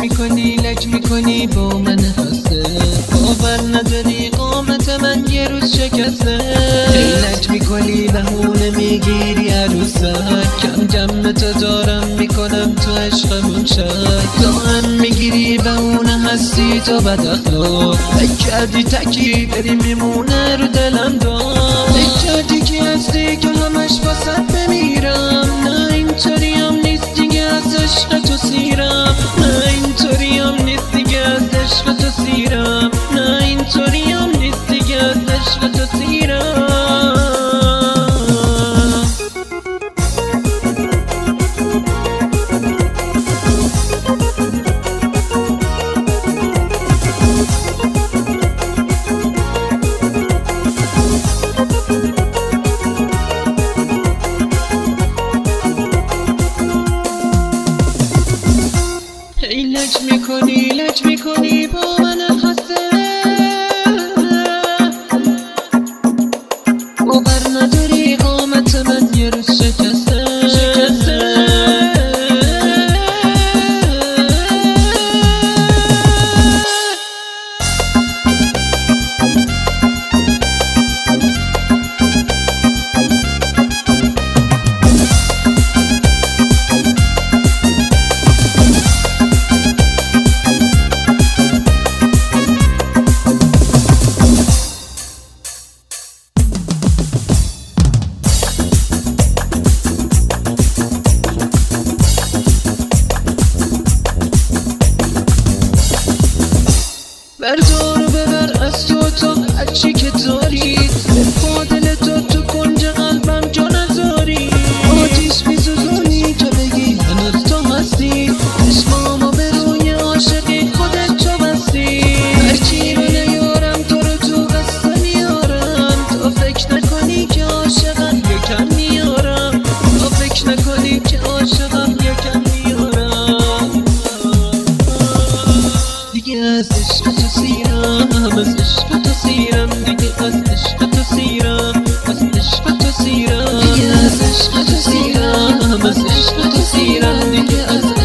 میکنی لج میکنی با من خسته، باور نداری قامت من یه روز شکسته. لج میکنی بهونه میگیری عروسک، کم جمع تو دارم میکنم تو عشقمون شد. تو هم میگیری بهونه هستی تو بد اخلاق، بکردی تکی بری میمونه رو دلم دار. بکردی کی هستی که همش واسه بمیرم، نه اینطوری هم نیست دیگه از عشق تو سیرم، نه اینطوری هم نیست دیگه از عشق تو سیرم، نه اینطوری هم نیست دیگه از عشق تو سیرم. لج میکنی با من خسته، باور نداری قامت من یه روز شکسته. بردار و ببر از تو هرچی که داری، به دل تو کنج قلبم جا نذاری. آتیش میسوزونی که بگی هنوز تو هستی، چشمامو به روی عاشقی خودت چو بستی. هرچی رو نیارم تو رو تو قصه میارم، تو فکر نکنی که عاشقم یکم میارم، تو فکر نکنی که عاشقم یکم میارم. دیگه از عشق تو سیرم، از عشق تو سیرم، دیگه از عشق تو سیرم، از عشق تو سیرم، دیگه از عشق تو سیرم، از عشق تو سیرم، دیگه از